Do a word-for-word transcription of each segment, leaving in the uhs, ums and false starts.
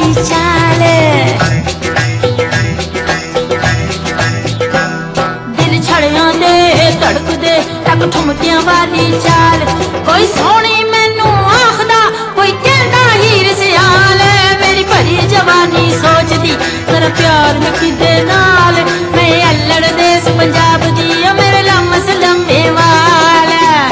वाली चाल, दिल छड़ियां दे धड़क दे टक ठुमकियां वाली चाल। कोई सोनी मैनू आखदा, कोई कहंदा हीर सियाल। मेरी भरी जवानी सोचदी कर प्यार मैं किदे नाल। मैं अल्लड़ देस पंजाब दी, मेरे लम्स लम्बे वाल।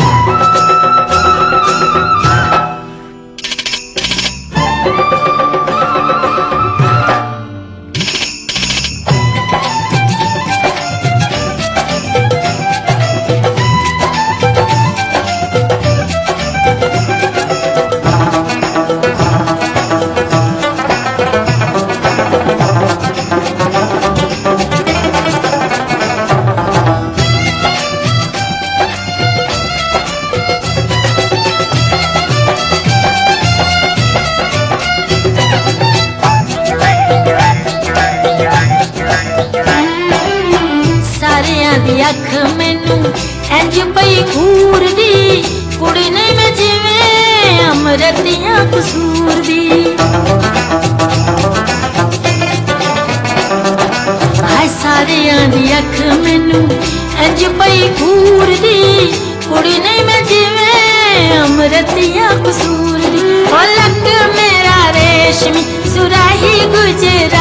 अख मैनू इंज पई घूर दी, कुड़ी ने मैं जिवें अमृत दियां कसूर दी। हाय सारियां दी अख मैनू इंज पई घूर दी, कुड़ी ने मैं जिवें अमृत दियां कसूर दी। ओ लक मेरा रेशमी सुराही गुजरा,